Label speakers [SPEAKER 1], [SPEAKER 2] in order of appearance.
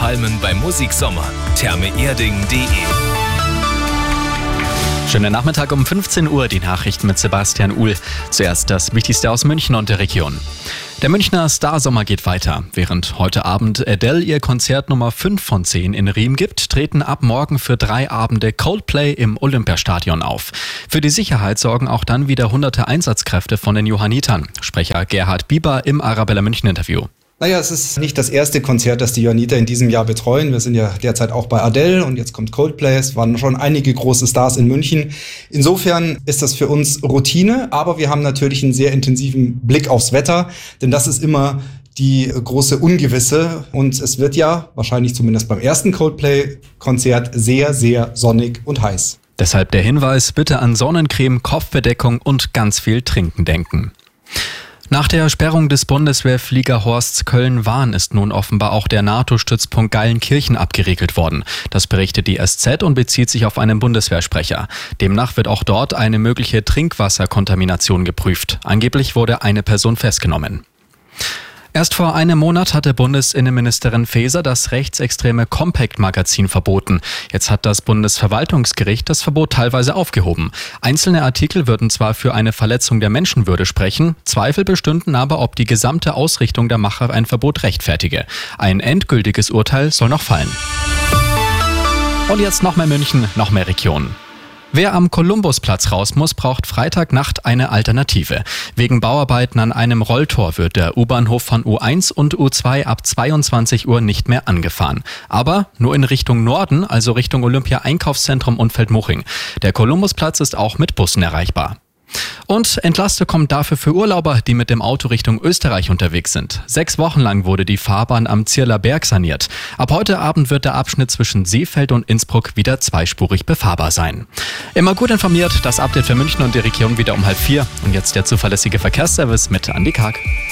[SPEAKER 1] Palmen beim Musiksommer. thermeerding.de.
[SPEAKER 2] Schönen Nachmittag um 15 Uhr, die Nachrichten mit Sebastian Uhl. Zuerst das Wichtigste aus München und der Region. Der Münchner Starsommer geht weiter. Während heute Abend Adele ihr Konzert Nummer 5 von 10 in Riem gibt, treten ab morgen für 3 Abende Coldplay im Olympiastadion auf. Für die Sicherheit sorgen auch dann wieder hunderte Einsatzkräfte von den Johannitern. Sprecher Gerhard Bieber im Arabella München Interview.
[SPEAKER 3] Naja, es ist nicht das erste Konzert, das die Johanniter in diesem Jahr betreuen. Wir sind ja derzeit auch bei Adele und jetzt kommt Coldplay. Es waren schon einige große Stars in München. Insofern ist das für uns Routine, aber wir haben natürlich einen sehr intensiven Blick aufs Wetter, denn das ist immer die große Ungewisse. Und es wird ja, wahrscheinlich zumindest beim ersten Coldplay-Konzert, sehr, sehr sonnig und heiß.
[SPEAKER 2] Deshalb der Hinweis, bitte an Sonnencreme, Kopfbedeckung und ganz viel Trinken denken. Nach der Sperrung des Bundeswehrfliegerhorsts Köln-Wahn ist nun offenbar auch der NATO-Stützpunkt Geilenkirchen abgeriegelt worden. Das berichtet die SZ und bezieht sich auf einen Bundeswehrsprecher. Demnach wird auch dort eine mögliche Trinkwasserkontamination geprüft. Angeblich wurde eine Person festgenommen. Erst vor einem Monat hatte Bundesinnenministerin Faeser das rechtsextreme Compact-Magazin verboten. Jetzt hat das Bundesverwaltungsgericht das Verbot teilweise aufgehoben. Einzelne Artikel würden zwar für eine Verletzung der Menschenwürde sprechen, Zweifel bestünden aber, ob die gesamte Ausrichtung der Macher ein Verbot rechtfertige. Ein endgültiges Urteil soll noch fallen. Und jetzt noch mehr München, noch mehr Region. Wer am Kolumbusplatz raus muss, braucht Freitagnacht eine Alternative. Wegen Bauarbeiten an einem Rolltor wird der U-Bahnhof von U1 und U2 ab 22 Uhr nicht mehr angefahren. Aber nur in Richtung Norden, also Richtung Olympia-Einkaufszentrum und Feldmoching. Der Kolumbusplatz ist auch mit Bussen erreichbar. Und Entlastung kommt dafür für Urlauber, die mit dem Auto Richtung Österreich unterwegs sind. 6 Wochen lang wurde die Fahrbahn am Zierler Berg saniert. Ab heute Abend wird der Abschnitt zwischen Seefeld und Innsbruck wieder zweispurig befahrbar sein. Immer gut informiert, das Update für München und die Region wieder um 3:30. Und jetzt der zuverlässige Verkehrsservice mit Andi Karg.